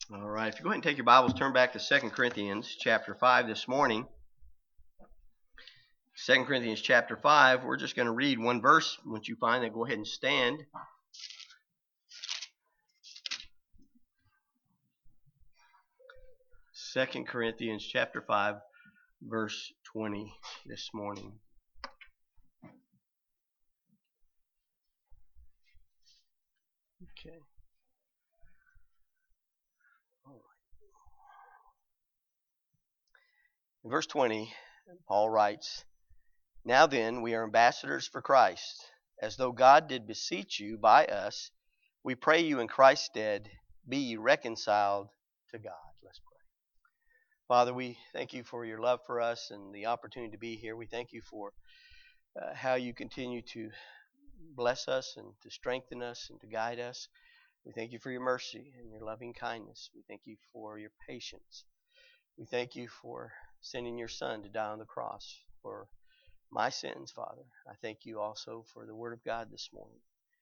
All right, if you go ahead and take your Bibles, turn back to 2 Corinthians chapter 5 this morning. 2 Corinthians chapter 5, we're just going to read one verse. Once you find that, go ahead and stand. 2 Corinthians chapter 5, verse 20 this morning. Okay. In verse 20, Paul writes, "Now then, we are ambassadors for Christ, as though God did beseech you by us. We pray you in Christ's stead, be ye reconciled to God." Let's pray. Father, we thank you for your love for us and the opportunity to be here. We thank you for how you continue to bless us and to strengthen us and to guide us. We thank you for your mercy and your loving kindness. We thank you for your patience. We thank you for sending your Son to die on the cross for my sins, Father. I thank you also for the Word of God this morning.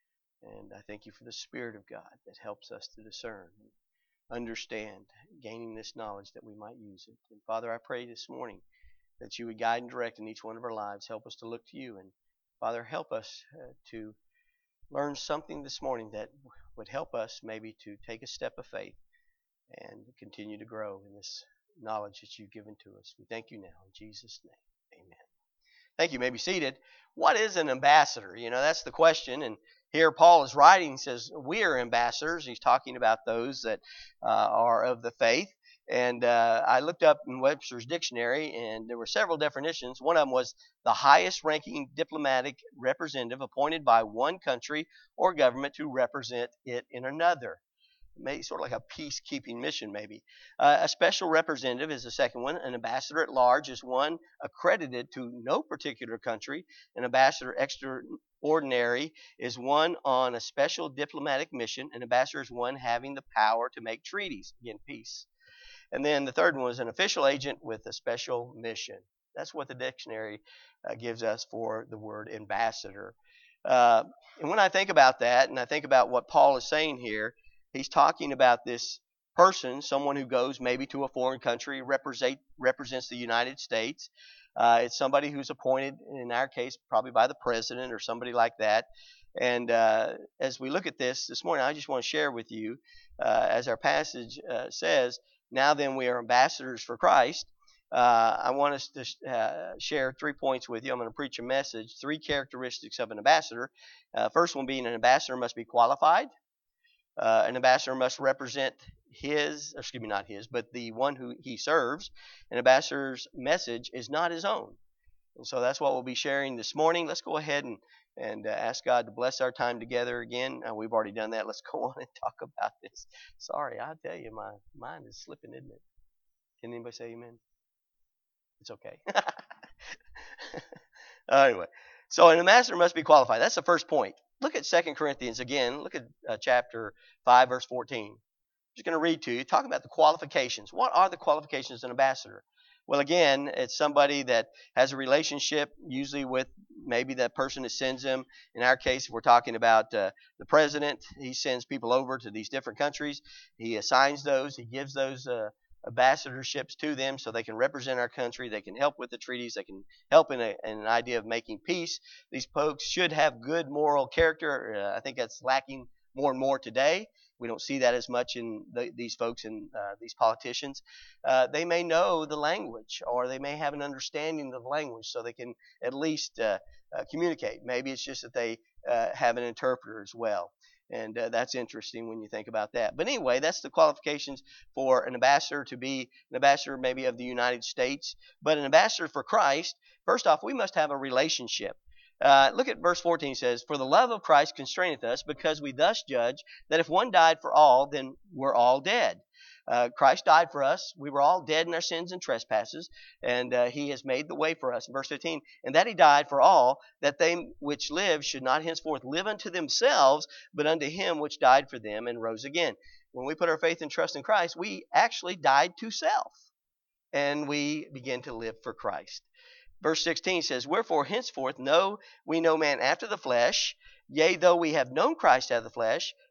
And I thank you for the Spirit of God that helps us to discern and understand, gaining this knowledge that we might use it. And Father, I pray this morning that you would guide and direct in each one of our lives. Help us to look to you. And Father, help us to learn something this morning that would help us maybe to take a step of faith and continue to grow in this knowledge that you've given to us. We thank you now in Jesus' name. Amen. Thank you. You may be seated. What is an ambassador? That's the question. And here Paul is writing, he says, we are ambassadors. He's talking about those that are of the faith. And I looked up in Webster's dictionary, and there were several definitions. One of them was the highest ranking diplomatic representative appointed by one country or government to represent it in another. Maybe sort of like a peacekeeping mission, maybe. A special representative is the second one. An ambassador at large is one accredited to no particular country. An ambassador extraordinary is one on a special diplomatic mission. An ambassador is one having the power to make treaties. Again, peace. And then the third one was an official agent with a special mission. That's what the dictionary gives us for the word ambassador. And when I think about that, and I think about what Paul is saying here, he's talking about this person, someone who goes maybe to a foreign country, represents the United States. It's somebody who's appointed, in our case, probably by the president or somebody like that. And as we look at this morning, I just want to share with you, as our passage says, now then we are ambassadors for Christ. I want us to share 3 points with you. I'm going to preach a message, 3 characteristics of an ambassador. First one being an ambassador must be qualified. An ambassador must represent the one who he serves. An ambassador's message is not his own. And so that's what we'll be sharing this morning. Let's go ahead and ask God to bless our time together again. We've already done that. Let's go on and talk about this. Sorry, I tell you, my mind is slipping, isn't it? Can anybody say amen? It's okay. Anyway, so an ambassador must be qualified. That's the first point. Look at 2 Corinthians again. Look at chapter 5, verse 14. I'm just going to read to you. Talk about the qualifications. What are the qualifications of an ambassador? Well, again, it's somebody that has a relationship usually with maybe that person that sends them. In our case, if we're talking about the president, he sends people over to these different countries. He assigns those. He gives those ambassadorships to them so they can represent our country. They can help with the treaties. They can help in an idea of making peace. These folks should have good moral character. I think that's lacking more and more today. We don't see that as much in these folks and these politicians. They may know the language, or they may have an understanding of the language, so they can at least communicate. Maybe it's just that they have an interpreter as well. And that's interesting when you think about that. But anyway, that's the qualifications for an ambassador to be an ambassador maybe of the United States. But an ambassador for Christ, first off, we must have a relationship. Look at verse 14. It says, "For the love of Christ constraineth us, because we thus judge that if one died for all, then we're all dead." Christ died for us. We were all dead in our sins and trespasses, and he has made the way for us. In verse 15, "And that he died for all, that they which live should not henceforth live unto themselves, but unto him which died for them and rose again." When we put our faith and trust in Christ, we actually died to self, and we begin to live for Christ. Verse 16 says, "Wherefore henceforth know we no man after the flesh. Yea, though we have known Christ after the flesh,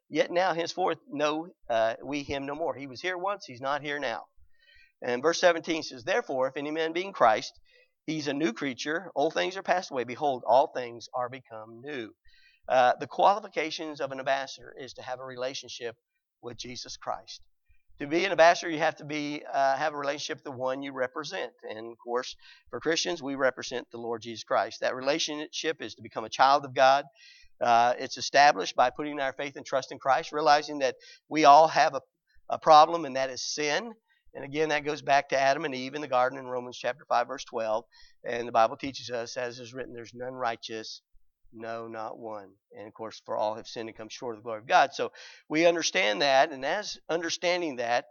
yet now henceforth know we him no more. He was here once, he's not here now. And verse 17 says, therefore, if any man be in Christ, he's a new creature. Old things are passed away. Behold, all things are become new. The qualifications of an ambassador is to have a relationship with Jesus Christ. To be an ambassador, you have to have a relationship with the one you represent. And of course, for Christians, we represent the Lord Jesus Christ. That relationship is to become a child of God. It's established by putting our faith and trust in Christ, realizing that we all have a problem, and that is sin. And again, that goes back to Adam and Eve in the garden in Romans chapter 5, verse 12. And the Bible teaches us, as is written, there's none righteous, no, not one. And of course, for all have sinned and come short of the glory of God. So we understand that, and as understanding that,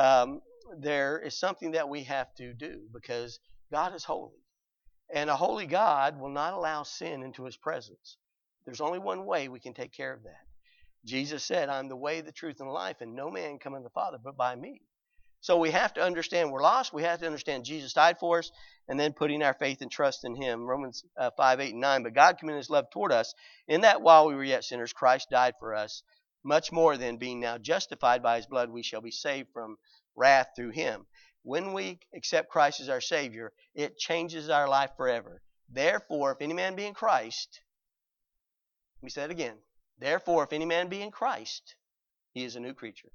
there is something that we have to do, because God is holy. And a holy God will not allow sin into his presence. There's only one way we can take care of that. Jesus said, I'm the way, the truth, and the life, and no man come unto the Father but by me. So we have to understand we're lost. We have to understand Jesus died for us, and then putting our faith and trust in him. Romans 5, 8, and 9. But God commended his love toward us, in that while we were yet sinners, Christ died for us. Much more than, being now justified by his blood, we shall be saved from wrath through him. When we accept Christ as our Savior, it changes our life forever. Therefore, if any man be in Christ, let me say it again. Therefore, if any man be in Christ, he is a new creature.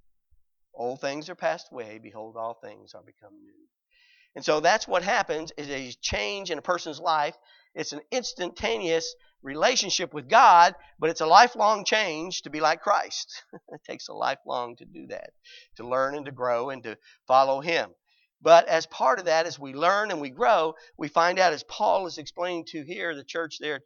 Old things are passed away. Behold, all things are become new. And so that's what happens, is a change in a person's life. It's an instantaneous relationship with God, but it's a lifelong change to be like Christ. It takes a lifelong to do that, to learn and to grow and to follow him. But as part of that, as we learn and we grow, we find out, as Paul is explaining to here, the church there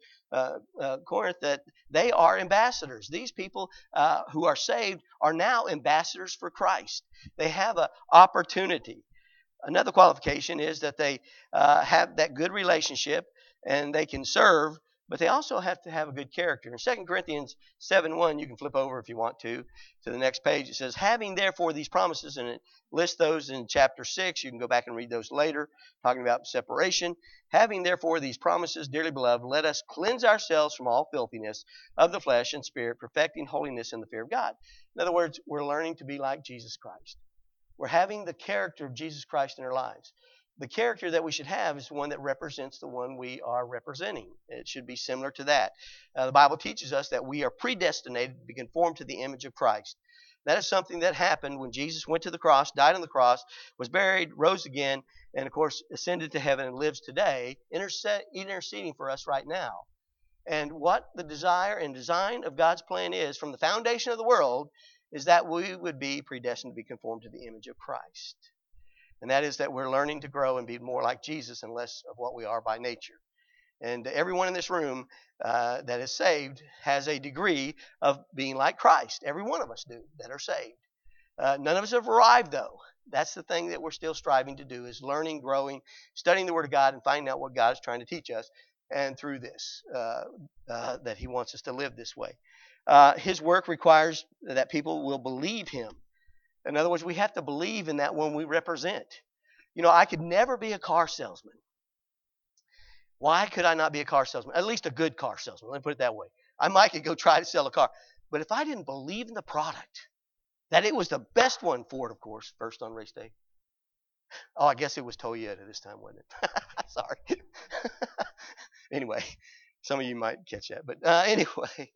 at Corinth, that they are ambassadors. These people who are saved are now ambassadors for Christ. They have an opportunity. Another qualification is that they have that good relationship and they can serve, but they also have to have a good character. In 2 Corinthians 7:1, you can flip over if you want to the next page. It says, having therefore these promises, and it lists those in chapter 6. You can go back and read those later, talking about separation. Having therefore these promises, dearly beloved, let us cleanse ourselves from all filthiness of the flesh and spirit, perfecting holiness in the fear of God. In other words, we're learning to be like Jesus Christ. We're having the character of Jesus Christ in our lives. The character that we should have is one that represents the one we are representing. It should be similar to that. The Bible teaches us that we are predestinated to be conformed to the image of Christ. That is something that happened when Jesus went to the cross, died on the cross, was buried, rose again, and of course ascended to heaven and lives today, interceding for us right now. And what the desire and design of God's plan is from the foundation of the world is that we would be predestined to be conformed to the image of Christ. And that is that we're learning to grow and be more like Jesus and less of what we are by nature. And everyone in this room that is saved has a degree of being like Christ. Every one of us do that are saved. None of us have arrived, though. That's the thing that we're still striving to do, is learning, growing, studying the Word of God, and finding out what God is trying to teach us. And through this, that he wants us to live this way. His work requires that people will believe him. In other words, we have to believe in that one we represent. You know, I could never be a car salesman. Why could I not be a car salesman? At least a good car salesman. Let me put it that way. I might could go try to sell a car. But if I didn't believe in the product, that it was the best one, Ford, of course, first on race day. Oh, I guess it was Toyota this time, wasn't it? Sorry. Anyway, some of you might catch that. But anyway,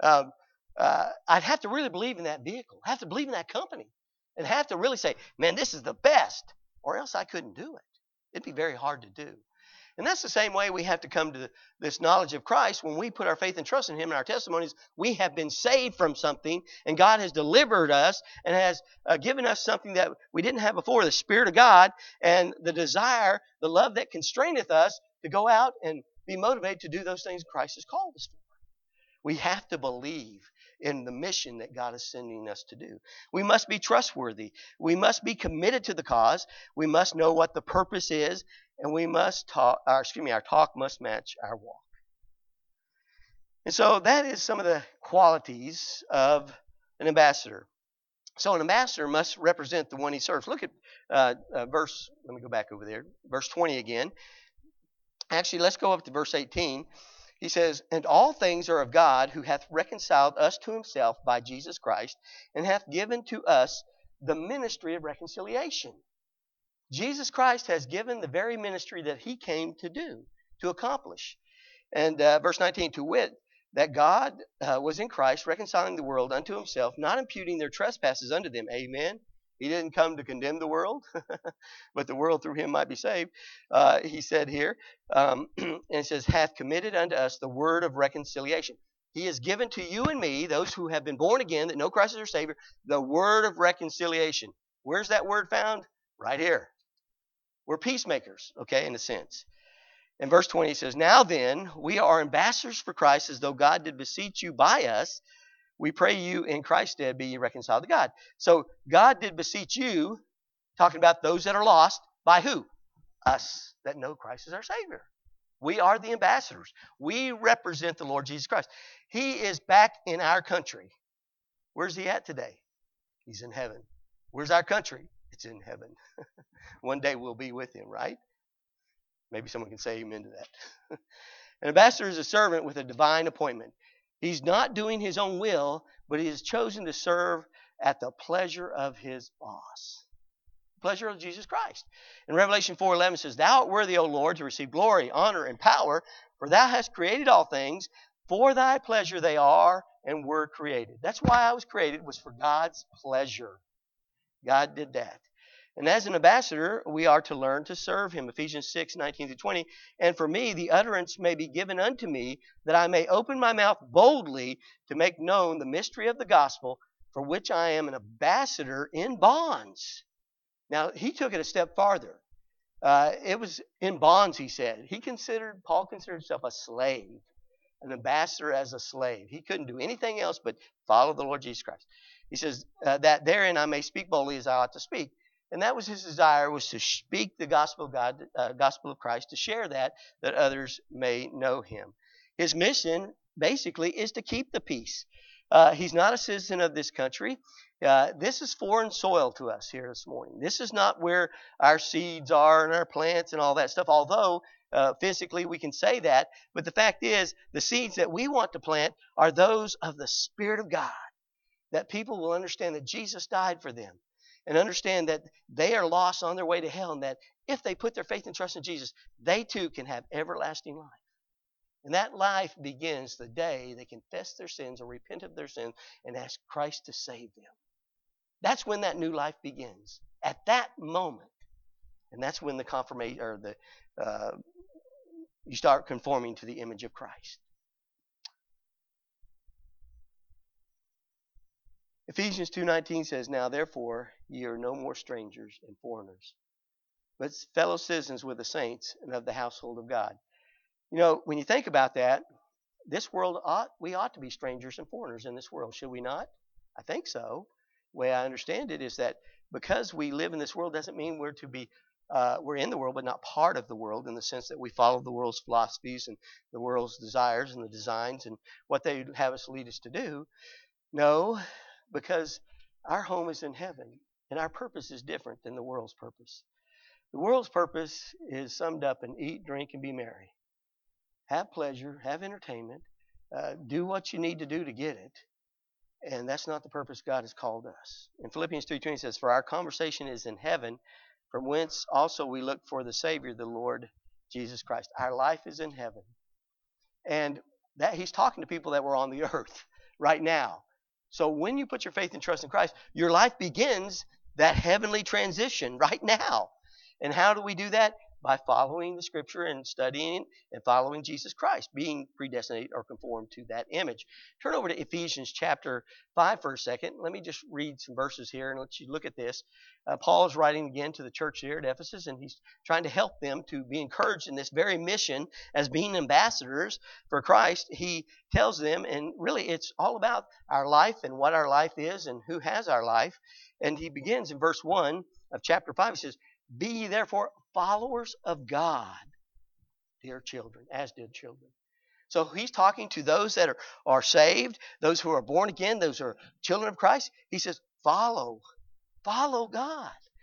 I'd have to really believe in that vehicle. Have to believe in that company. And have to really say, man, this is the best, or else I couldn't do it. It'd be very hard to do. And that's the same way we have to come to this knowledge of Christ. When we put our faith and trust in him in our testimonies, we have been saved from something, and God has delivered us and has given us something that we didn't have before, the Spirit of God, and the desire, the love that constraineth us to go out and be motivated to do those things Christ has called us for. We have to believe in the mission that God is sending us to do. We must be trustworthy. We must be committed to the cause. We must know what the purpose is, and we must our talk must match our walk. And so that is some of the qualities of an ambassador. So an ambassador must represent the one he serves. Look at let me go back over there, verse 20 again. Actually, let's go up to verse 18. He says, and all things are of God, who hath reconciled us to himself by Jesus Christ, and hath given to us the ministry of reconciliation. Jesus Christ has given the very ministry that he came to do, to accomplish. And verse 19, to wit, that God was in Christ, reconciling the world unto himself, not imputing their trespasses unto them. Amen. He didn't come to condemn the world, but the world through him might be saved. He said here, and it says, hath committed unto us the word of reconciliation. He has given to you and me, those who have been born again, that know Christ as their Savior, the word of reconciliation. Where's that word found? Right here. We're peacemakers, okay, in a sense. In verse 20, it says, now then, we are ambassadors for Christ, as though God did beseech you by us. We pray you in Christ's stead be ye reconciled to God. So God did beseech you, talking about those that are lost, by who? Us that know Christ as our Savior. We are the ambassadors. We represent the Lord Jesus Christ. He is back in our country. Where's he at today? He's in heaven. Where's our country? It's in heaven. One day we'll be with him, right? Maybe someone can say amen to that. An ambassador is a servant with a divine appointment. He's not doing his own will, but he has chosen to serve at the pleasure of his boss. Pleasure of Jesus Christ. In Revelation 4:11 says, thou art worthy, O Lord, to receive glory, honor, and power, for thou hast created all things. For thy pleasure they are and were created. That's why I was created, was for God's pleasure. God did that. And as an ambassador, we are to learn to serve him. Ephesians 6:19-20. And for me, the utterance may be given unto me, that I may open my mouth boldly to make known the mystery of the gospel, for which I am an ambassador in bonds. Now, he took it a step farther. It was in bonds, he said. Paul considered himself a slave, an ambassador as a slave. He couldn't do anything else but follow the Lord Jesus Christ. He says, that therein I may speak boldly as I ought to speak. And that was his desire, was to speak the gospel of God, gospel of Christ, to share that others may know him. His mission, basically, is to keep the peace. He's not a citizen of this country. This is foreign soil to us here this morning. This is not where our seeds are and our plants and all that stuff, although physically we can say that. But the fact is, the seeds that we want to plant are those of the Spirit of God, that people will understand that Jesus died for them, and understand that they are lost on their way to hell, and that if they put their faith and trust in Jesus, they too can have everlasting life. And that life begins the day they confess their sins or repent of their sins and ask Christ to save them. That's when that new life begins. At that moment. And that's when the confirmation, or you start conforming to the image of Christ. Ephesians 2:19 says, now therefore ye are no more strangers and foreigners, but fellow citizens with the saints and of the household of God. You know, when you think about that, this world we ought to be strangers and foreigners in this world, should we not? I think so. The way I understand it is that because we live in this world doesn't mean we're in the world but not part of the world, in the sense that we follow the world's philosophies and the world's desires and the designs and what they have us lead us to do. No, because our home is in heaven, and our purpose is different than the world's purpose. The world's purpose is summed up in eat, drink, and be merry. Have pleasure, have entertainment, do what you need to do to get it, and that's not the purpose God has called us. In Philippians 3:20 says, for our conversation is in heaven, from whence also we look for the Savior, the Lord Jesus Christ. Our life is in heaven. And that he's talking to people that were on the earth right now. So when you put your faith and trust in Christ, your life begins that heavenly transition right now. And how do we do that? By following the Scripture and studying and following Jesus Christ, being predestinated or conformed to that image. Turn over to Ephesians chapter 5 for a second. Let me just read some verses here and let you look at this. Paul is writing again to the church here at Ephesus, and he's trying to help them to be encouraged in this very mission as being ambassadors for Christ. He tells them, and really it's all about our life and what our life is and who has our life. And he begins in verse 1 of chapter 5. He says, be ye therefore followers of God, dear children, as dear children. So he's talking to those that are saved, those who are born again, those who are children of Christ. He says, follow God.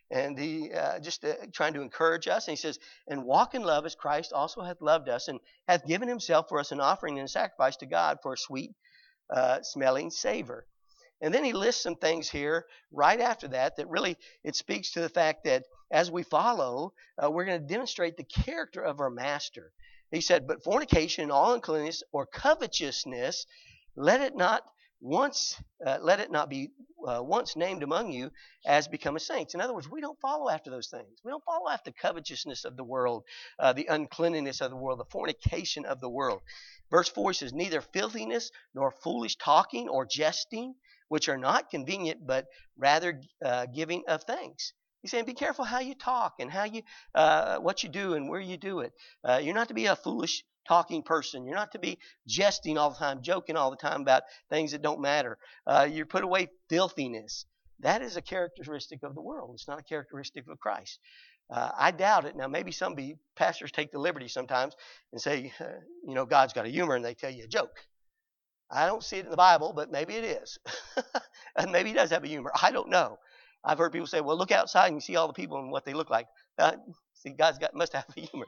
And he just trying to encourage us. And he says, and walk in love as Christ also hath loved us and hath given himself for us an offering and a sacrifice to God for a sweet smelling savor. And then he lists some things here right after that really it speaks to the fact that as we follow, we're going to demonstrate the character of our master. He said, but fornication and all uncleanness or covetousness, let it not be once named among you as become a saints. In other words, we don't follow after those things. We don't follow after covetousness of the world, the uncleanness of the world, the fornication of the world. Verse 4 says, neither filthiness nor foolish talking or jesting, which are not convenient, but rather giving of thanks. He's saying, be careful how you talk and how you, what you do and where you do it. You're not to be a foolish talking person. You're not to be jesting all the time, joking all the time about things that don't matter. You put away filthiness. That is a characteristic of the world. It's not a characteristic of Christ. I doubt it. Now, maybe some pastors take the liberty sometimes and say, God's got a humor, and they tell you a joke. I don't see it in the Bible, but maybe it is. And maybe he does have a humor. I don't know. I've heard people say, well, look outside and you see all the people and what they look like. See, God's must have a humor.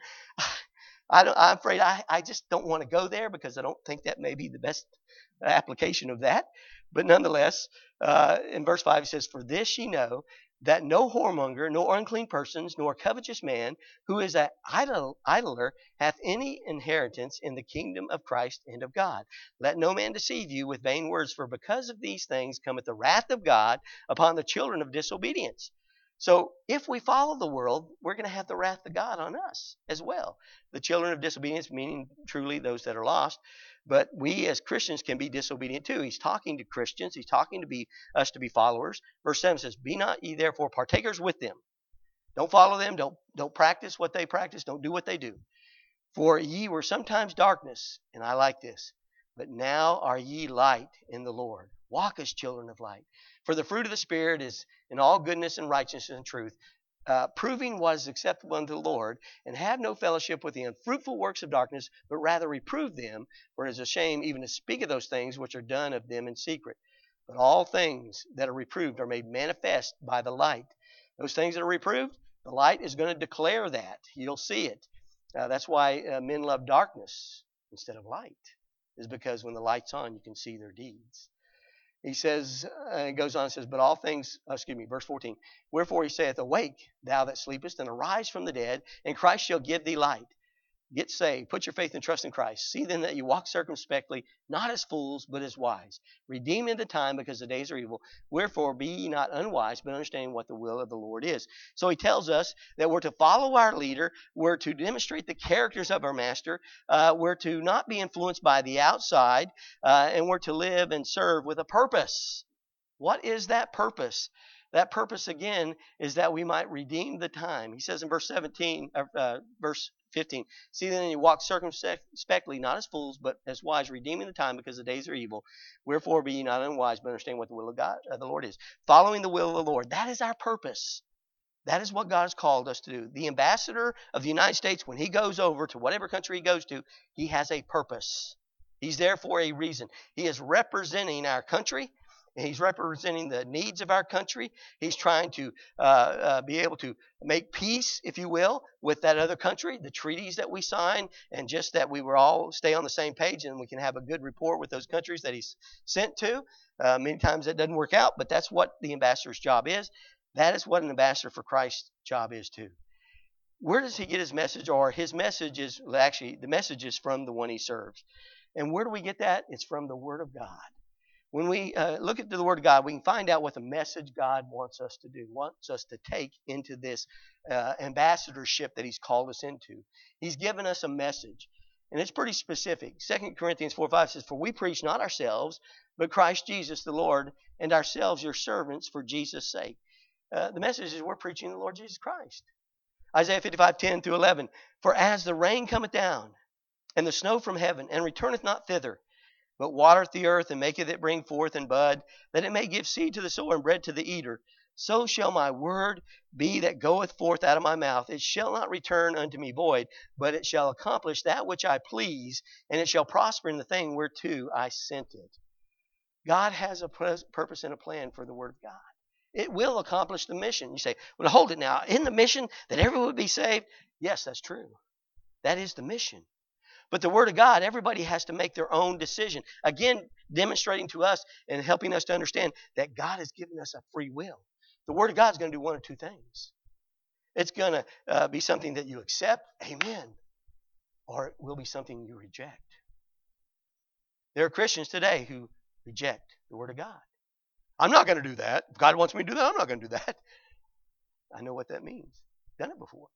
I'm afraid I just don't want to go there because I don't think that may be the best application of that. But nonetheless, in verse 5 it says, for this ye know, that no whoremonger, nor unclean persons, nor covetous man, who is an idler, hath any inheritance in the kingdom of Christ and of God. Let no man deceive you with vain words, for because of these things cometh the wrath of God upon the children of disobedience. So if we follow the world, we're going to have the wrath of God on us as well. The children of disobedience, meaning truly those that are lost. But we as Christians can be disobedient too. He's talking to Christians. He's talking to us to be followers. Verse 7 says, be not ye therefore partakers with them. Don't follow them. Don't practice what they practice. Don't do what they do. For ye were sometimes darkness, and I like this, but now are ye light in the Lord. Walk as children of light. For the fruit of the Spirit is in all goodness and righteousness and truth, proving what is acceptable unto the Lord, and have no fellowship with the unfruitful works of darkness, but rather reprove them, for it is a shame even to speak of those things which are done of them in secret. But all things that are reproved are made manifest by the light. Those things that are reproved, the light is going to declare that. You'll see it. That's why men love darkness instead of light, is because when the light's on, you can see their deeds. He says, it goes on and says, but all things, verse 14, wherefore he saith, awake, thou that sleepest, and arise from the dead, and Christ shall give thee light. Get saved. Put your faith and trust in Christ. See then that you walk circumspectly, not as fools, but as wise. Redeeming the time, because the days are evil. Wherefore be ye not unwise, but understanding what the will of the Lord is. So he tells us that we're to follow our leader. We're to demonstrate the characters of our master. We're to not be influenced by the outside. And we're to live and serve with a purpose. What is that purpose? That purpose, again, is that we might redeem the time. He says in verse 15, see then you walk circumspectly, not as fools, but as wise, redeeming the time, because the days are evil. Wherefore be ye not unwise, but understand what the will of God, the Lord is. Following the will of the Lord. That is our purpose. That is what God has called us to do. The ambassador of the United States, when he goes over to whatever country he goes to, he has a purpose. He's there for a reason. He is representing our country. He's representing the needs of our country. He's trying to be able to make peace, if you will, with that other country, the treaties that we sign, and just that we will all stay on the same page and we can have a good rapport with those countries that he's sent to. Many times that doesn't work out, but that's what the ambassador's job is. That is what an ambassador for Christ's job is too. Where does he get his message? Or his message is, actually, the message is from the one he serves. And where do we get that? It's from the Word of God. When we look at the Word of God, we can find out what the message God wants us to do, wants us to take into this ambassadorship that He's called us into. He's given us a message, and it's pretty specific. 2 Corinthians 4:5 says, for we preach not ourselves, but Christ Jesus the Lord, and ourselves your servants for Jesus' sake. The message is we're preaching the Lord Jesus Christ. Isaiah 55:10 through 11, for as the rain cometh down, and the snow from heaven, and returneth not thither, but watereth the earth, and maketh it bring forth and bud, that it may give seed to the sower and bread to the eater, so shall my word be that goeth forth out of my mouth. It shall not return unto me void, but it shall accomplish that which I please, and it shall prosper in the thing whereto I sent it. God has a purpose and a plan for the Word of God. It will accomplish the mission. You say, well, hold it now. In the mission that everyone would be saved? Yes, that's true. That is the mission. But the Word of God, everybody has to make their own decision. Again, demonstrating to us and helping us to understand that God has given us a free will. The Word of God is going to do one of two things. It's going to be something that you accept, amen, or it will be something you reject. There are Christians today who reject the Word of God. I'm not going to do that. If God wants me to do that, I'm not going to do that. I know what that means. Done it before.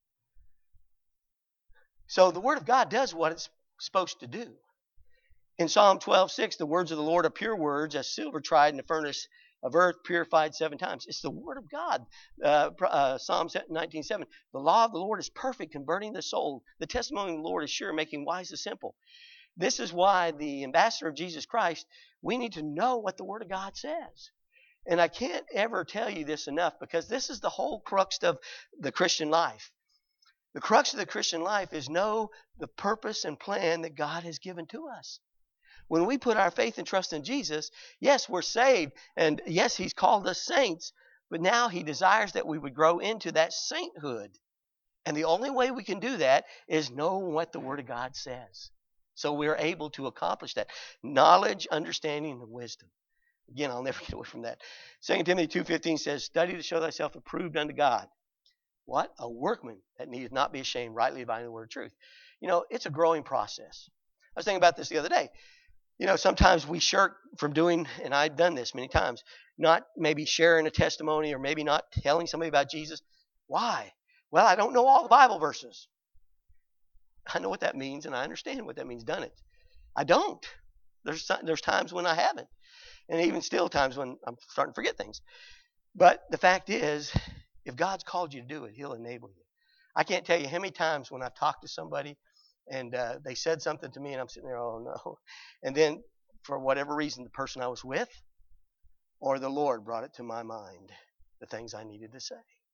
So the Word of God does what it's supposed to do. In Psalm 12:6, the words of the Lord are pure words, as silver tried in the furnace of earth, purified 7 times. It's the Word of God. Psalm 19:7, the law of the Lord is perfect, converting the soul. The testimony of the Lord is sure, making wise the simple. This is why the ambassador of Jesus Christ, we need to know what the Word of God says. And I can't ever tell you this enough, because this is the whole crux of the Christian life. The crux of the Christian life is know the purpose and plan that God has given to us. When we put our faith and trust in Jesus, yes, we're saved, and yes, He's called us saints, but now He desires that we would grow into that sainthood. And the only way we can do that is know what the Word of God says. So we're able to accomplish that. Knowledge, understanding, and wisdom. Again, I'll never get away from that. 2 Timothy 2:15 says, study to show thyself approved unto God. What? A workman that needeth not be ashamed, rightly dividing the word of truth. It's a growing process. I was thinking about this the other day. Sometimes we shirk from doing, and I've done this many times, not maybe sharing a testimony or maybe not telling somebody about Jesus. Why? Well, I don't know all the Bible verses. I know what that means, and I understand what that means. Done it. I don't. There's times when I haven't, and even still times when I'm starting to forget things. But the fact is, if God's called you to do it, He'll enable you. I can't tell you how many times when I've talked to somebody and they said something to me and I'm sitting there, oh no. And then for whatever reason, the person I was with or the Lord brought it to my mind, the things I needed to say.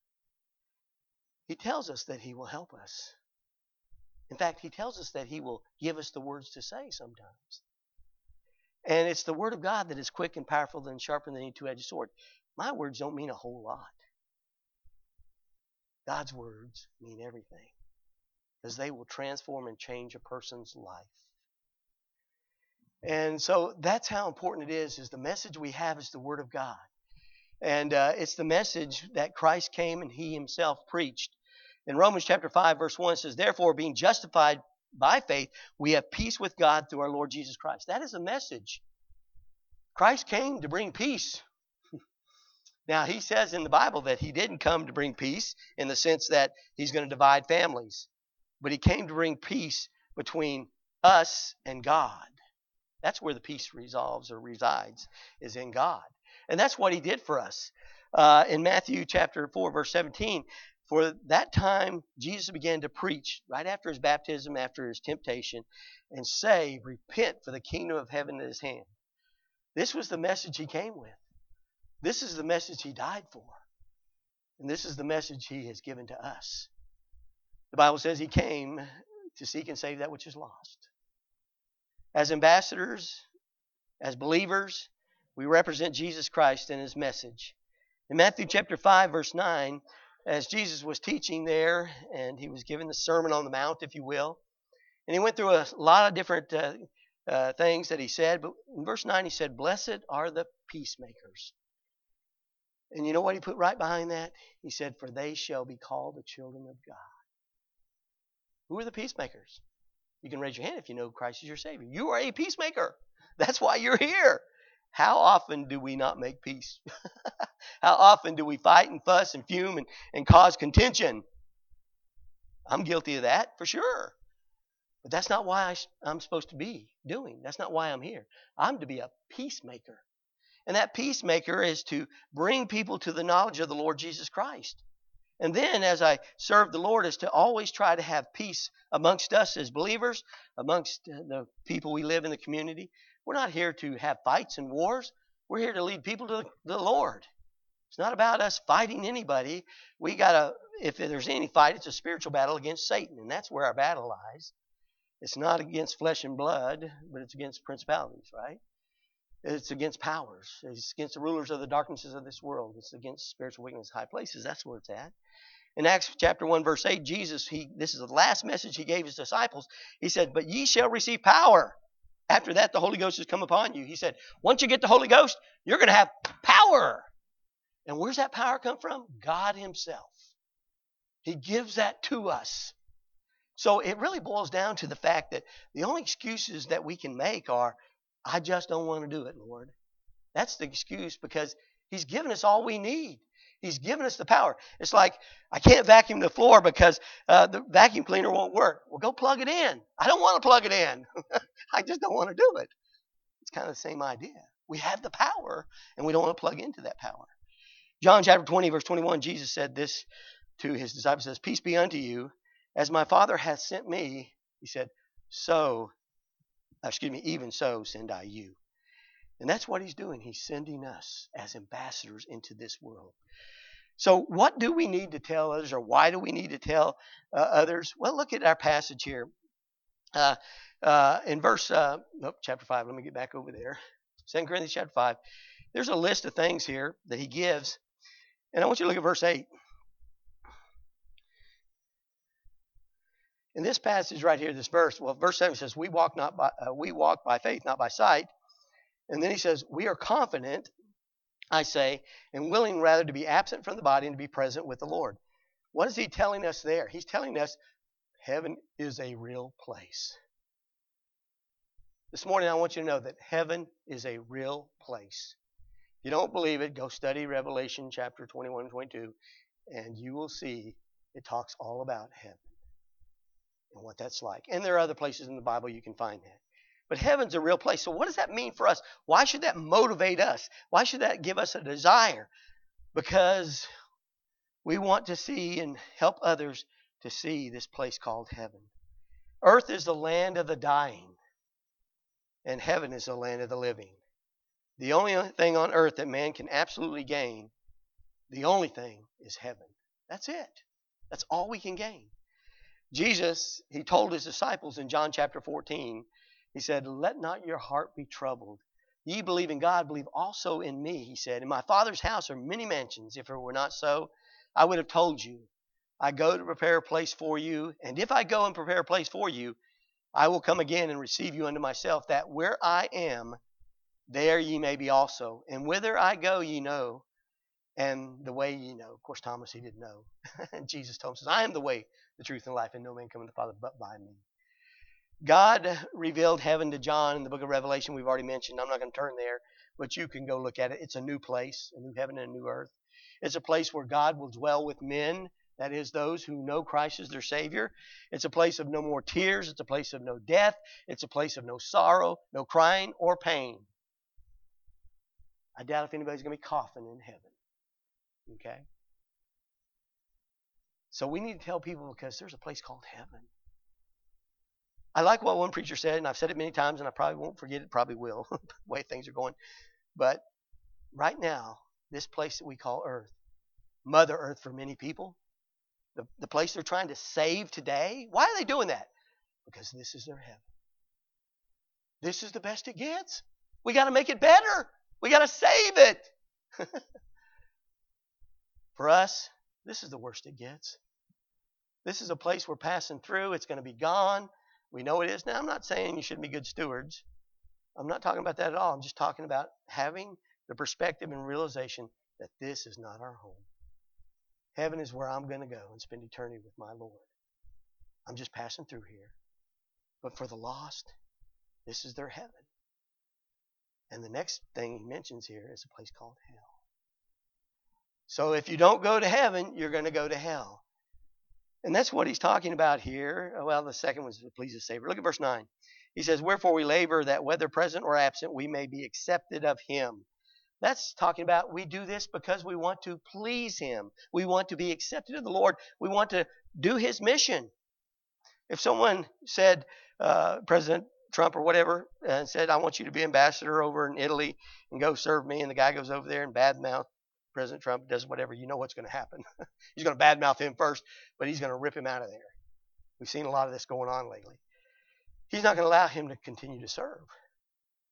He tells us that He will help us. In fact, He tells us that He will give us the words to say sometimes. And it's the Word of God that is quick and powerful and sharper than any two-edged sword. My words don't mean a whole lot. God's words mean everything, because they will transform and change a person's life. And so that's how important it is the message we have is the Word of God. And it's the message that Christ came and He Himself preached. In Romans chapter 5, verse 1, it says, therefore, being justified by faith, we have peace with God through our Lord Jesus Christ. That is a message. Christ came to bring peace. Now, He says in the Bible that He didn't come to bring peace in the sense that He's going to divide families. But He came to bring peace between us and God. That's where the peace resolves or resides, is in God. And that's what He did for us. In Matthew chapter 4, verse 17, for that time Jesus began to preach right after His baptism, after His temptation, and say, repent, for the kingdom of heaven is at hand. This was the message He came with. This is the message He died for. And this is the message He has given to us. The Bible says He came to seek and save that which is lost. As ambassadors, as believers, we represent Jesus Christ and His message. In Matthew chapter 5, verse 9, as Jesus was teaching there, and He was giving the Sermon on the Mount, if you will, and He went through a lot of different things that He said, but in verse 9 He said, blessed are the peacemakers. And you know what He put right behind that? He said, for they shall be called the children of God. Who are the peacemakers? You can raise your hand if you know Christ is your Savior. You are a peacemaker. That's why you're here. How often do we not make peace? How often do we fight and fuss and fume and cause contention? I'm guilty of that for sure. But that's not why I'm supposed to be doing. That's not why I'm here. I'm to be a peacemaker. And that peacemaker is to bring people to the knowledge of the Lord Jesus Christ. And then as I serve the Lord is to always try to have peace amongst us as believers, amongst the people we live in the community. We're not here to have fights and wars. We're here to lead people to the Lord. It's not about us fighting anybody. If there's any fight, it's a spiritual battle against Satan. And that's where our battle lies. It's not against flesh and blood, but it's against principalities, right? It's against powers. It's against the rulers of the darknesses of this world. It's against spiritual weakness in high places. That's where it's at. In Acts chapter 1, verse 8, Jesus, this is the last message he gave his disciples. He said, but ye shall receive power. After that, the Holy Ghost has come upon you. He said, once you get the Holy Ghost, you're going to have power. And where's that power come from? God himself. He gives that to us. So it really boils down to the fact that the only excuses that we can make are, I just don't want to do it, Lord. That's the excuse, because he's given us all we need. He's given us the power. It's like, I can't vacuum the floor because the vacuum cleaner won't work. Well, go plug it in. I don't want to plug it in. I just don't want to do it. It's kind of the same idea. We have the power, and we don't want to plug into that power. John chapter 20, verse 21, Jesus said this to his disciples, says, peace be unto you. As my Father hath sent me, he said, even so send I you. And that's what he's doing. He's sending us as ambassadors into this world. So what do we need to tell others, or why do we need to tell others? Well, look at our passage here. In verse, chapter 5, let me get back over there. 2 Corinthians chapter 5. There's a list of things here that he gives. And I want you to look at verse 8. In this passage right here, this verse, well, verse 7 says, we walk by faith, not by sight. And then he says, we are confident, I say, and willing rather to be absent from the body and to be present with the Lord. What is he telling us there? He's telling us heaven is a real place. This morning I want you to know that heaven is a real place. If you don't believe it, go study Revelation chapter 21 and 22, and you will see it talks all about heaven and what that's like. And there are other places in the Bible you can find that. But heaven's a real place. So what does that mean for us? Why should that motivate us? Why should that give us a desire? Because we want to see and help others to see this place called heaven. Earth is the land of the dying, and heaven is the land of the living. The only thing on earth that man can absolutely gain, the only thing is heaven. That's it. That's all we can gain. Jesus, he told his disciples in John chapter 14, he said, let not your heart be troubled. Ye believe in God, believe also in me, he said. In my Father's house are many mansions. If it were not so, I would have told you. I go to prepare a place for you. And if I go and prepare a place for you, I will come again and receive you unto myself, that where I am, there ye may be also. And whither I go, ye know, and the way ye know. Of course, Thomas, he didn't know. And Jesus told him, says, I am the way, the truth, and life, and no man cometh to the Father but by me. God revealed heaven to John in the book of Revelation. We've already mentioned. I'm not going to turn there, but you can go look at it. It's a new place, a new heaven and a new earth. It's a place where God will dwell with men, that is, those who know Christ as their Savior. It's a place of no more tears. It's a place of no death. It's a place of no sorrow, no crying or pain. I doubt if anybody's going to be coughing in heaven. Okay? So we need to tell people, because there's a place called heaven. I like what one preacher said, and I've said it many times, and I probably won't forget it, probably will, the way things are going. But right now, this place that we call Earth, Mother Earth for many people, the place they're trying to save today, why are they doing that? Because this is their heaven. This is the best it gets. We got to make it better. We got to save it. For us, this is the worst it gets. This is a place we're passing through. It's going to be gone. We know it is. Now, I'm not saying you shouldn't be good stewards. I'm not talking about that at all. I'm just talking about having the perspective and realization that this is not our home. Heaven is where I'm going to go and spend eternity with my Lord. I'm just passing through here. But for the lost, this is their heaven. And the next thing he mentions here is a place called hell. So if you don't go to heaven, you're going to go to hell. And that's what he's talking about here. Well, the second was to please the Savior. Look at verse 9. He says, wherefore we labor that whether present or absent, we may be accepted of him. That's talking about we do this because we want to please him. We want to be accepted of the Lord. We want to do his mission. If someone said, President Trump or whatever, and said, I want you to be ambassador over in Italy and go serve me, and the guy goes over there and badmouth President Trump, does whatever, you know what's going to happen. He's going to badmouth him first, but he's going to rip him out of there. We've seen a lot of this going on lately. He's not going to allow him to continue to serve.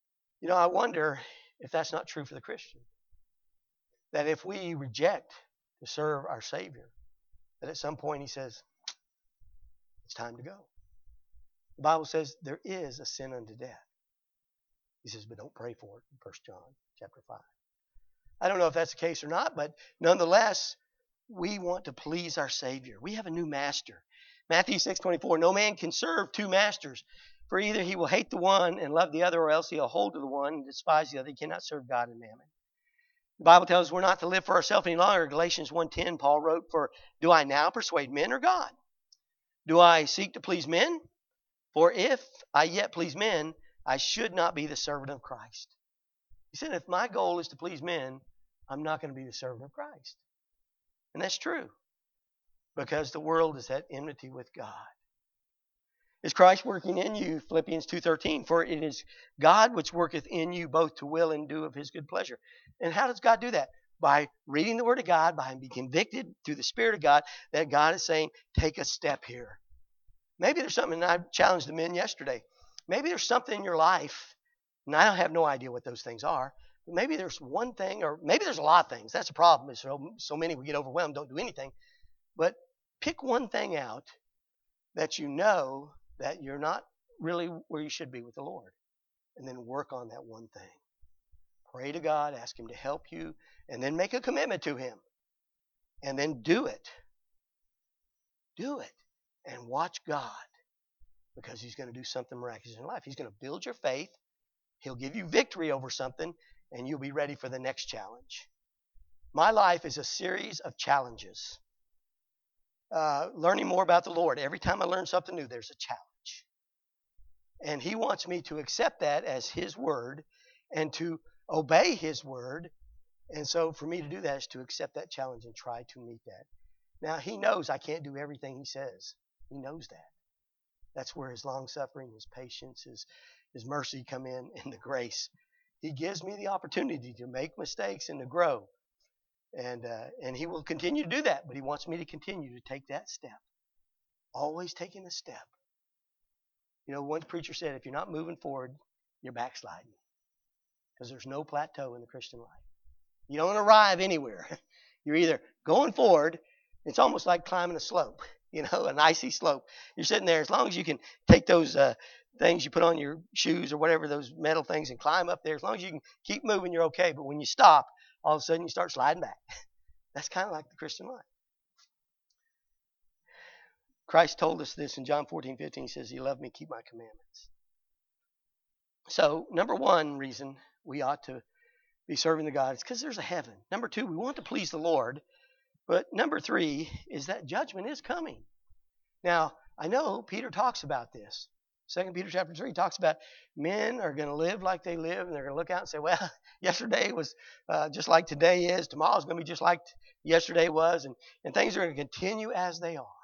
I wonder if that's not true for the Christian. That if we reject to serve our Savior, that at some point he says, it's time to go. The Bible says there is a sin unto death. He says, but don't pray for it in 1 John chapter 5. I don't know if that's the case or not, but nonetheless, we want to please our Savior. We have a new master. Matthew 6:24, no man can serve two masters, for either he will hate the one and love the other, or else he'll hold to the one and despise the other. He cannot serve God and mammon. The Bible tells us we're not to live for ourselves any longer. Galatians 1:10, Paul wrote, for do I now persuade men or God? Do I seek to please men? For if I yet please men, I should not be the servant of Christ. He said, if my goal is to please men, I'm not going to be the servant of Christ. And that's true, because the world is at enmity with God. Is Christ working in you? Philippians 2:13, for it is God which worketh in you both to will and do of his good pleasure. And how does God do that? By reading the Word of God, by being convicted through the Spirit of God, that God is saying, take a step here. Maybe there's something, and I challenged the men yesterday. Maybe there's something in your life, and I have no idea what those things are, but maybe there's one thing, or maybe there's a lot of things. That's the problem. Is so many we get overwhelmed, don't do anything. But pick one thing out that you know that you're not really where you should be with the Lord, and then work on that one thing. Pray to God, ask him to help you, and then make a commitment to him. And then do it. Do it. And watch God, because he's going to do something miraculous in your life. He's going to build your faith. He'll give you victory over something, and you'll be ready for the next challenge. My life is a series of challenges. Learning more about the Lord. Every time I learn something new, there's a challenge. And he wants me to accept that as his word and to obey his word. And so for me to do that is to accept that challenge and try to meet that. Now, he knows I can't do everything he says. He knows that. That's where his long-suffering, his patience, his mercy come in, and the grace. He gives me the opportunity to make mistakes and to grow. And he will continue to do that, but he wants me to continue to take that step. Always taking a step. One preacher said, if you're not moving forward, you're backsliding. Because there's no plateau in the Christian life. You don't arrive anywhere. You're either going forward, it's almost like climbing a slope, an icy slope. You're sitting there, as long as you can take those things you put on your shoes or whatever, those metal things, and climb up there, as long as you can keep moving, you're okay. But when you stop, all of a sudden you start sliding back. That's kind of like the Christian life. Christ told us this in John 14:15. He says, you love me, keep my commandments. So, number one reason we ought to be serving the God is because there's a heaven. Number two, we want to please the Lord. But number three is that judgment is coming. Now, I know Peter talks about this. 2 Peter chapter 3 talks about men are going to live like they live, and they're going to look out and say, well, yesterday was just like today is. Tomorrow's going to be just like yesterday was. And things are going to continue as they are.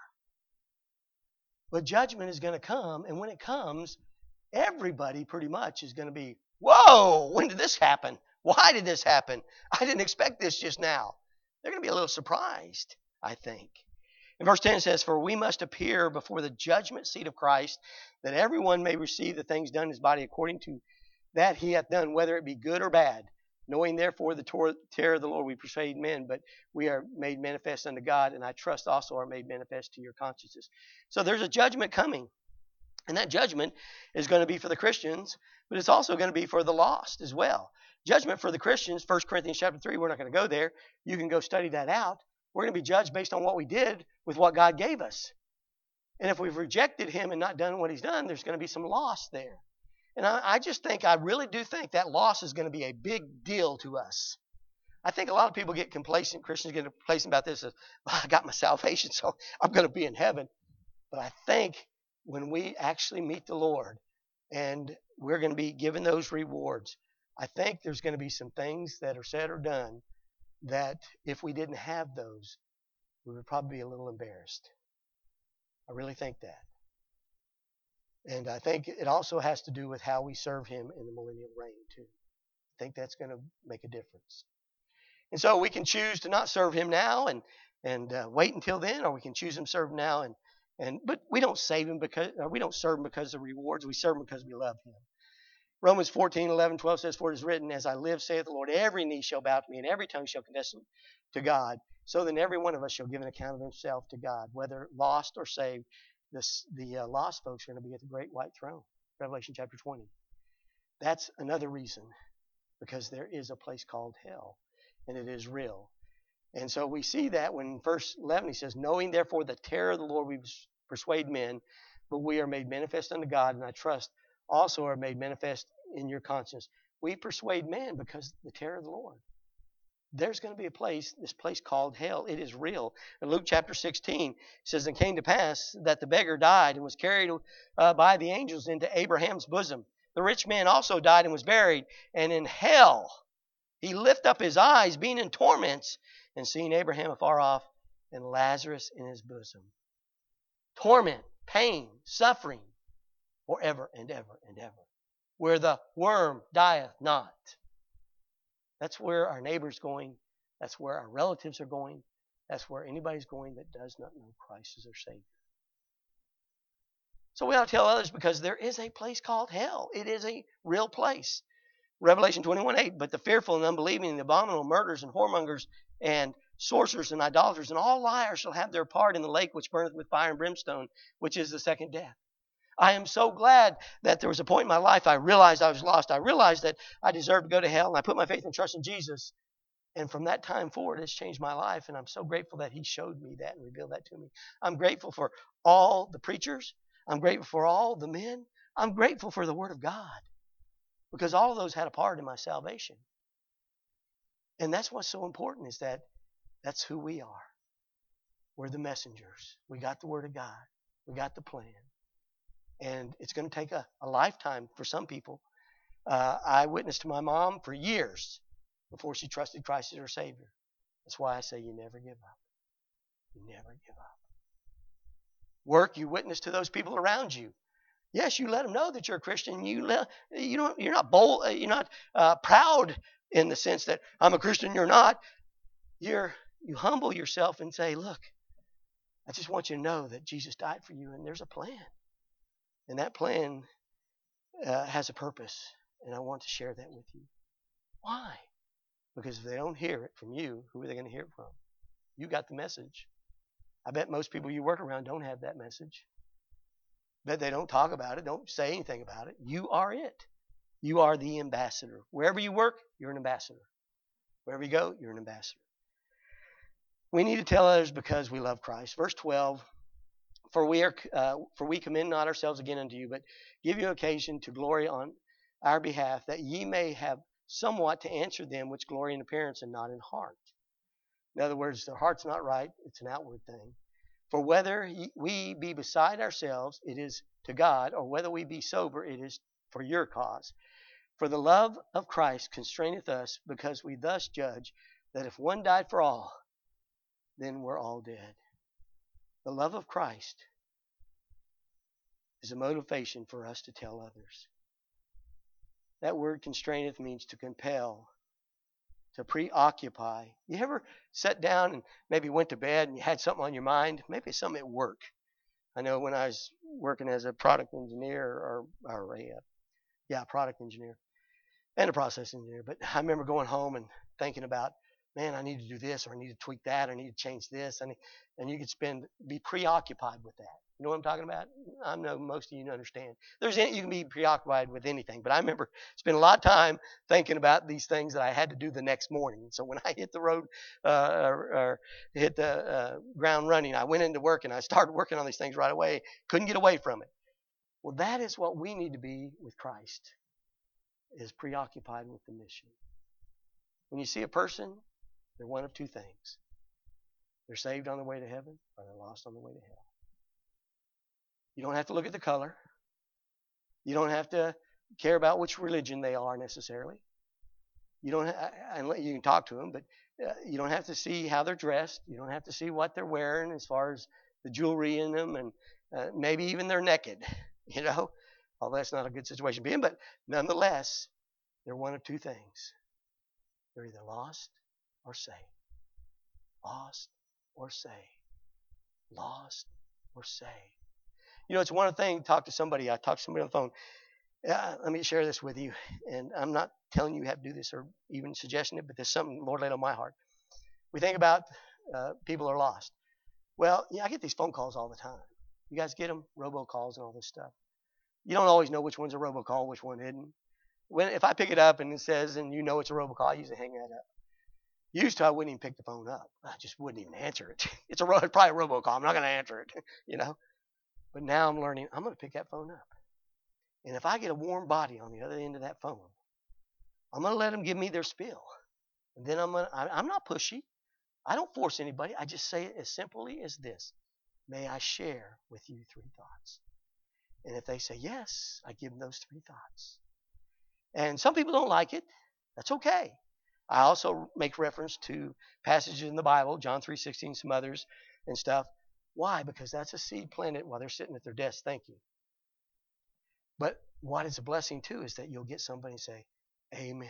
But judgment is going to come, and when it comes, everybody pretty much is going to be, whoa, when did this happen? Why did this happen? I didn't expect this just now. They're going to be a little surprised, I think. And verse 10 says, for we must appear before the judgment seat of Christ, that everyone may receive the things done in his body according to that he hath done, whether it be good or bad. Knowing therefore the terror of the Lord, we persuade men, but we are made manifest unto God, and I trust also are made manifest to your consciences. So there's a judgment coming. And that judgment is going to be for the Christians, but it's also going to be for the lost as well. Judgment for the Christians, 1 Corinthians chapter 3, we're not going to go there. You can go study that out. We're going to be judged based on what we did with what God gave us. And if we've rejected him and not done what he's done, there's going to be some loss there. And I really do think that loss is going to be a big deal to us. I think a lot of people get complacent, Christians get complacent about this. Well, I got my salvation, so I'm going to be in heaven. But I think when we actually meet the Lord and we're going to be given those rewards, I think there's going to be some things that are said or done that if we didn't have those, we would probably be a little embarrassed. I really think that. And I think it also has to do with how we serve him in the millennial reign too. I think that's going to make a difference. And so we can choose to not serve him now and wait until then, or we can choose him to serve now but we don't serve him because of rewards. We serve him because we love him. Romans 14:11-12 says, "For it is written, as I live, saith the Lord, every knee shall bow to me, and every tongue shall confess to God. So then every one of us shall give an account of himself to God, whether lost or saved." The lost folks are going to be at the great white throne. Revelation chapter 20. That's another reason, because there is a place called hell, and it is real. And so we see that when verse 11 he says, "Knowing therefore the terror of the Lord, we persuade men, but we are made manifest unto God, and I trust also are made manifest in your conscience." We persuade man because the terror of the Lord. There's going to be a place, this place called hell. It is real. In Luke chapter 16, it says, "And came to pass that the beggar died and was carried by the angels into Abraham's bosom. The rich man also died and was buried. And in hell he lift up his eyes, being in torments, and seeing Abraham afar off and Lazarus in his bosom." Torment, pain, suffering, forever and ever and ever. Where the worm dieth not. That's where our neighbor's going. That's where our relatives are going. That's where anybody's going that does not know Christ as their Savior. So we ought to tell others, because there is a place called hell. It is a real place. Revelation 21:8, "But the fearful and unbelieving and the abominable, murderers and whoremongers and sorcerers and idolaters and all liars shall have their part in the lake which burneth with fire and brimstone, which is the second death." I am so glad that there was a point in my life I realized I was lost. I realized that I deserved to go to hell, and I put my faith and trust in Jesus. And from that time forward, it's changed my life, and I'm so grateful that he showed me that and revealed that to me. I'm grateful for all the preachers. I'm grateful for all the men. I'm grateful for the Word of God, because all of those had a part in my salvation. And that's what's so important, is that that's who we are. We're the messengers. We got the Word of God. We got the plan. And it's going to take a lifetime for some people. I witnessed to my mom for years before she trusted Christ as her Savior. That's why I say you never give up. You never give up. Work, you witness to those people around you. Yes, you let them know that you're a Christian. You're not bold. You're not proud in the sense that I'm a Christian. You're not. You humble yourself and say, "Look, I just want you to know that Jesus died for you, and there's a plan. And that plan has a purpose, and I want to share that with you." Why? Because if they don't hear it from you, who are they going to hear it from? You got the message. I bet most people you work around don't have that message. Bet they don't talk about it, don't say anything about it. You are it. You are the ambassador. Wherever you work, you're an ambassador. Wherever you go, you're an ambassador. We need to tell others because we love Christ. Verse 12. For we commend not ourselves again unto you, but give you occasion to glory on our behalf, that ye may have somewhat to answer them which glory in appearance and not in heart. In other words, their heart's not right, it's an outward thing. For whether we be beside ourselves, it is to God, or whether we be sober, it is for your cause. For the love of Christ constraineth us, because we thus judge that if one died for all, then we're all dead. The love of Christ is a motivation for us to tell others. That word constraineth means to compel, to preoccupy. You ever sat down and maybe went to bed and you had something on your mind? Maybe it's something at work. I know when I was working as a product engineer product engineer and a process engineer, but I remember going home and thinking about, man, I need to do this, or I need to tweak that, or I need to change this. And you could be preoccupied with that. You know what I'm talking about? I know most of you understand. You can be preoccupied with anything, but I remember spending a lot of time thinking about these things that I had to do the next morning. So when I hit the road or hit the ground running, I went into work and I started working on these things right away. Couldn't get away from it. Well, that is what we need to be with Christ, is preoccupied with the mission. When you see a person, they're one of two things. They're saved on their way to heaven, or they're lost on the way to hell. You don't have to look at the color. You don't have to care about which religion they are necessarily. You can talk to them, but you don't have to see how they're dressed. You don't have to see what they're wearing as far as the jewelry in them, and maybe even they're naked. Although that's not a good situation to be in, but nonetheless, they're one of two things. They're either lost or saved. Lost or saved. Lost or saved. It's one thing to talk to somebody. I talked to somebody on the phone. Let me share this with you. And I'm not telling you how to do this or even suggesting it, but there's something the Lord laid on my heart. We think about people are lost. Well, yeah, I get these phone calls all the time. You guys get them? Robocalls and all this stuff. You don't always know which one's a robocall, which one isn't. If I pick it up and it says, and you know it's a robocall, I usually hang that up. Used to, I wouldn't even pick the phone up. I just wouldn't even answer it. It's probably a robocall. I'm not going to answer it, you know. But now I'm learning. I'm going to pick that phone up. And if I get a warm body on the other end of that phone, I'm going to let them give me their spiel. And then I'm not pushy. I don't force anybody. I just say it as simply as this. May I share with you 3 thoughts? And if they say yes, I give them those 3 thoughts. And some people don't like it. That's okay. I also make reference to passages in the Bible, John 3:16, some others and stuff. Why? Because that's a seed planted while they're sitting at their desk. Thank you. But what is a blessing too is that you'll get somebody and say, amen.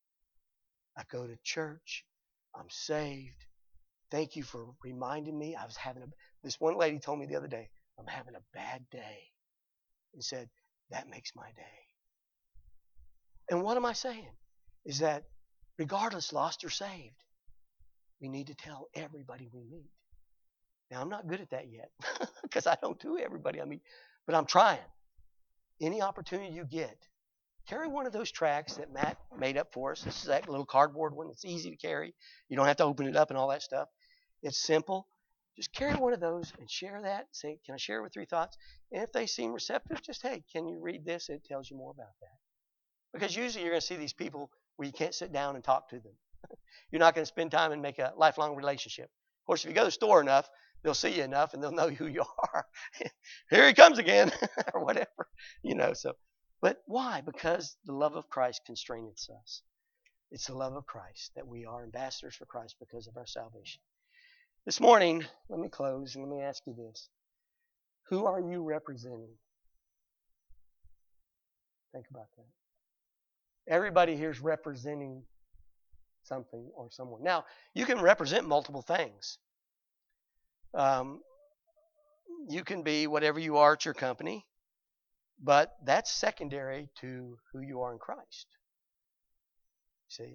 I go to church. I'm saved. Thank you for reminding me. This one lady told me the other day, I'm having a bad day. And said, that makes my day. And what am I saying? Is that regardless, lost or saved, we need to tell everybody we meet. Now, I'm not good at that yet because I don't do everybody I meet, but I'm trying. Any opportunity you get, carry one of those tracts that Matt made up for us. This is that little cardboard one. It's easy to carry. You don't have to open it up and all that stuff. It's simple. Just carry one of those and share that. Say, can I share with 3 thoughts? And if they seem receptive, just, hey, can you read this? It tells you more about that. Because usually you're going to see these people where you can't sit down and talk to them. You're not going to spend time and make a lifelong relationship. Of course, if you go to the store enough, they'll see you enough and they'll know who you are. Here he comes again, or whatever. So. But why? Because the love of Christ constraineth us. It's the love of Christ that we are ambassadors for Christ because of our salvation. This morning, let me close and let me ask you this. Who are you representing? Think about that. Everybody here is representing something or someone. Now, you can represent multiple things. You can be whatever you are at your company, but that's secondary to who you are in Christ. See?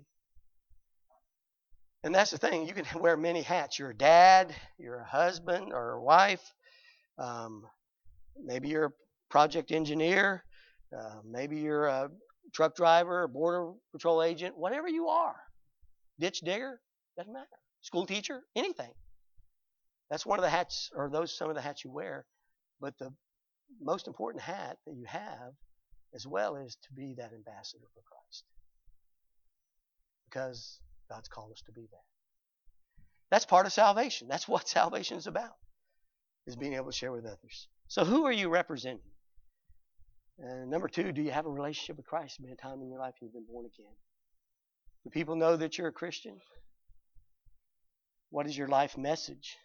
And that's the thing. You can wear many hats. You're a dad, you're a husband or a wife. Maybe you're a project engineer. Maybe you're a truck driver, a border patrol agent, whatever you are. Ditch digger, doesn't matter. School teacher, anything. That's one of the hats, or those some of the hats you wear. But the most important hat that you have as well is to be that ambassador for Christ. Because God's called us to be that. That's part of salvation. That's what salvation is about, is being able to share with others. So who are you representing? And number 2, do you have a relationship with Christ? Been a time in your life you've been born again? Do people know that you're a Christian? What is your life message?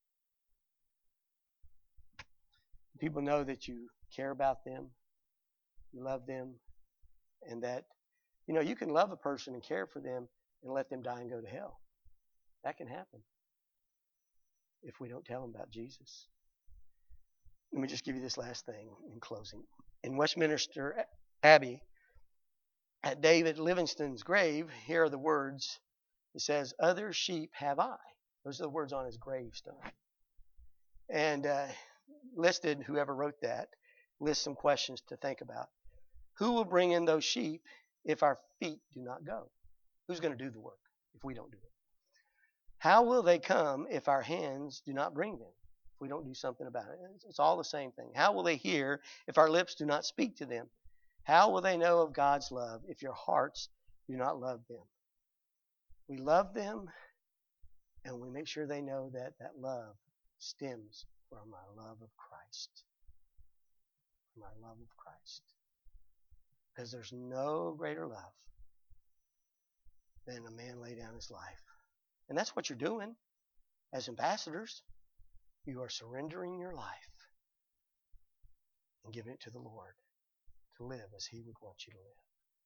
Do people know that you care about them, you love them, and that, you can love a person and care for them and let them die and go to hell. That can happen if we don't tell them about Jesus. Let me just give you this last thing in closing. In Westminster Abbey, at David Livingstone's grave, here are the words. It says, "Other sheep have I." Those are the words on his gravestone. And listed, whoever wrote that, lists some questions to think about. Who will bring in those sheep if our feet do not go? Who's going to do the work if we don't do it? How will they come if our hands do not bring them? If we don't do something about it. It's all the same thing. How will they hear if our lips do not speak to them? How will they know of God's love if your hearts do not love them? We love them, and we make sure they know that that love stems from our love of Christ. From our love of Christ. Because there's no greater love than a man lay down his life. And that's what you're doing as ambassadors. You are surrendering your life and giving it to the Lord to live as He would want you to live.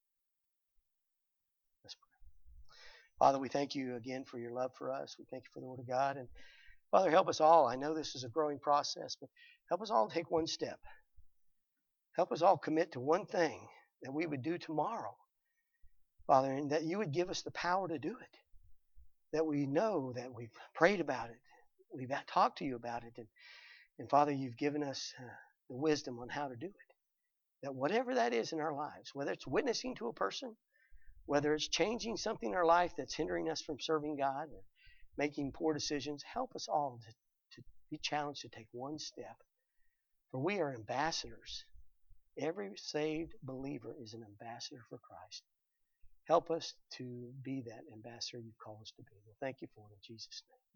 Let's pray. Father, we thank you again for your love for us. We thank you for the Word of God. And Father, help us all. I know this is a growing process, but help us all take one step. Help us all commit to one thing, that we would do tomorrow, Father, and that you would give us the power to do it. That we know that we've prayed about it, we've talked to you about it, and Father, you've given us the wisdom on how to do it. That whatever that is in our lives, whether it's witnessing to a person, whether it's changing something in our life that's hindering us from serving God or making poor decisions, help us all to be challenged to take one step. For we are ambassadors. Every saved believer is an ambassador for Christ. Help us to be that ambassador you've called us to be. Well, thank you for it in Jesus' name.